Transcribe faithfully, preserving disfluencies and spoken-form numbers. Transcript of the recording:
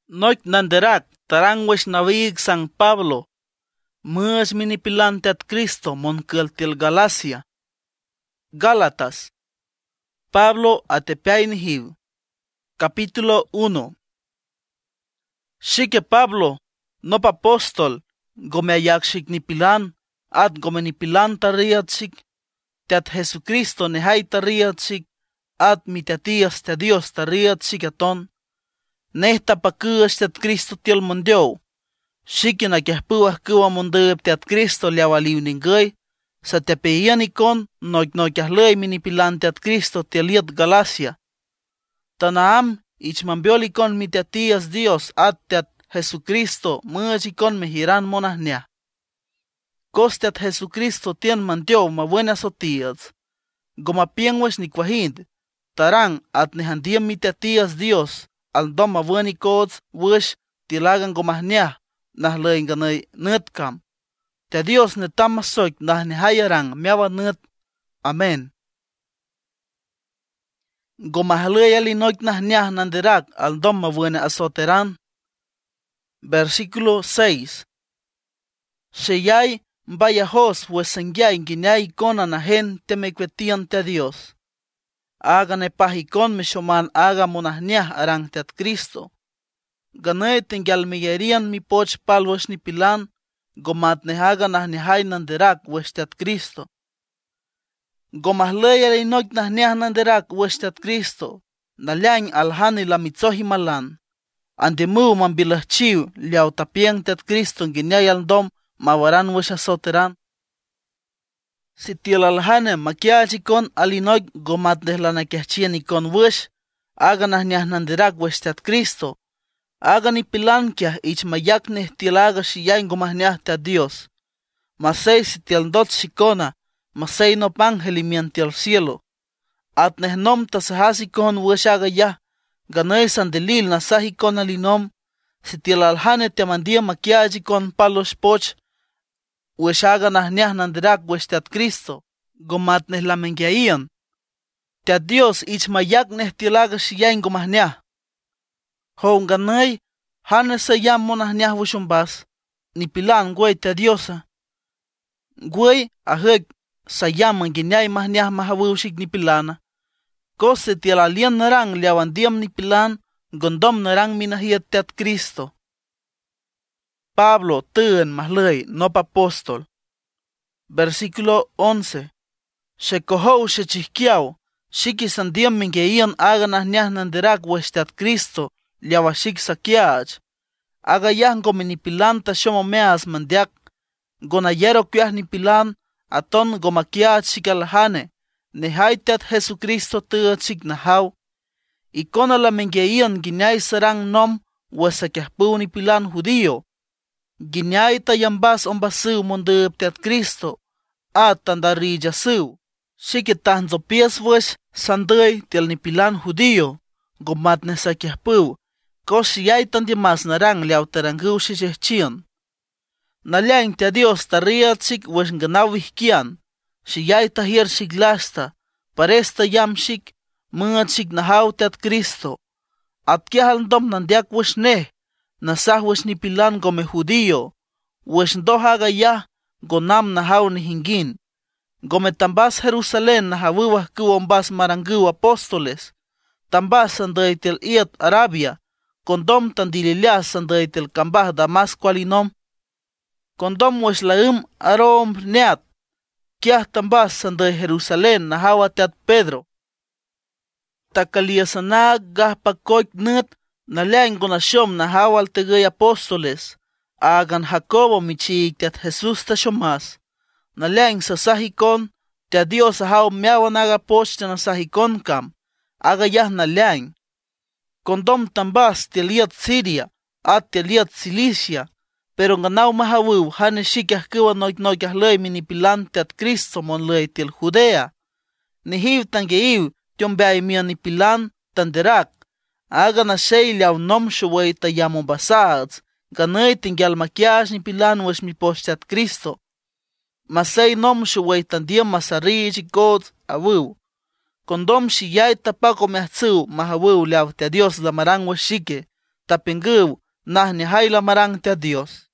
Noit nanderak tarangwesh navig San Pablo. Mush minipilante at Cristo monkeltil Galacia. Gálatas. Pablo atepiainihiv. Capítulo uno. Shike Pablo, nopa apóstol, gome ayakshik nipilan, at gome nipilan tariatsik, teat Jesucristo nehai tariatsik, at mitatias te Dios tariatsik aton, nehta pakuas teat Cristo tiel mondeo, shike na kiahpuah kuwa mondeup teat Cristo liawaliw ningay, sa tepeyan ikon, noik noikiahlay minipilan teat Cristo tieliat Galacia. Tanaam, ich mambiolikon mitatias Dios at teat Jesucristo muachikon mehiran monahnia. Kostiat Jesucristo tien mantio ma buenas otias. Goma pienwesh ni kwahid, tarang at nehandiam mitatias Dios, al dom ma bueni kods wish tilagan gomahnia, nahlain ganay nutkam. Te Dios netamasoik nah nehayarang miawa nut. Amen. Gomahlaya linoik nah niah nanderak al dom ma buena asoteran. Versículo seis. Sheyay mbayahos huesengyay guiñay kona nahen temekwetian te Dios. Hagan epahikon meshoman haga monahniah arang teat Cristo. Ganay tengyalmigerian mi poch palwosh ni pilan, gomat nehaga nah nehay nanderak wesh teat Cristo. Gomahlaya linoik nah niah nanderak wesh teat Cristo, nalyang alhani la mitzohi malan. Andemu mambilahchiw liaw tapieng teat Cristo guiñay al dom mawaran wesh asoteran. Si tielalhane makiachikon alinoik gomat nehlanakiachien ikon wesh, haga nah niah nanderak wesh teat Cristo. Haga ni pilan kiah ich mayak neh tielaga shiyain gomahniah teat Dios. Masay si tialdot shikona, masay no pangel imian tial cielo. At neh nom tasahasikon wesh haga yah, ganay sandelil nasahikon alinom, si tielalhane tiamandia makiachikon palos poch, wesh haga nah niah nanderak wesh teat Cristo, gomat neh lamengiaian. Teat Dios ich mayak neh tielaga shiyain gomahniah. Hong ganay, hane sayam monahniah wushumbas, ni pilan güey te diosa. Güey aheg sayam manginyay mahniah mahawushik ni pilana. Kose tialalian narang liawandiam ni pilan, gondom narang minahiyat teat Cristo. Pablo tuen mahlay nop apóstol. Versículo once. Shekohou shechihkiao, shikisandiam mingeian aganah niah nanderak wesh teat Cristo, liawashik sakiach. Aga yah gominipilan ta shomo meas mandiak. Gonayero kuah nipilan aton gomakiach shikalhane. Nehay teat Jesucristo tuat shik nahaw. Ikona la mengeian ginyay sarang nom wasakiahpu nipilan judío. Ginyay tayambas ombasiw mondeup teat Cristo. At tandarijasiw. Shikitahn zopias wesh sanday tel nipilan judío. Gomat nesakiahpu. Kos yay tandimas narang liaw taranguw shishechchian. Nalyang te Dios tariat shik wesh ganawihkian. Shiyay tahir shik lasta. Paresta yam shik. Mungat shik nahaw teat Cristo. At kiahal dom nandiak wesh neh. Nasah wesh nipilan gome judío. Wesh ndohaga yah. Gonam nahaw ni hingin. Gome tambas Jerusalén nahawiwah kuwombas maranguw apóstoles. Tambas sanday tel iat Arabia. Kondom tandililia sanday tel kambah Damasco alinom. Kondom wesh laum arom neat. Kiah tambas sanday Jerusalén nahawa teat Pedro. Takaliasanag gahpakoik nut nalyang gonashom nahawal tegay apóstoles. Agan Jacobo michiik teat Jesus tashomas. Nalyang sasahikon teat Dios ahaw miawan aga poch tanasahikon kam. Aga yah nalyang. Kondom tambas teliat Siria at teliat Cilicia. Pero nganaw mahawiw hane shikah kiwa noik noikah lay minipilan teat Cristo mon lay tel Judea. Nihiv tangeiw tiombeay mian nipilan tanderak. Aga na shay liaw nom shuway tayamon basads. Ganay tingyal makias nipilan wesh mi poch teat Cristo. Masay nom shuway tandiam masarij god awiw. Kondom shiyay tapako mehtsu mahawiw liaw te Dios lamarang weshike. tapinguw nah ni hayla marangte a Dios.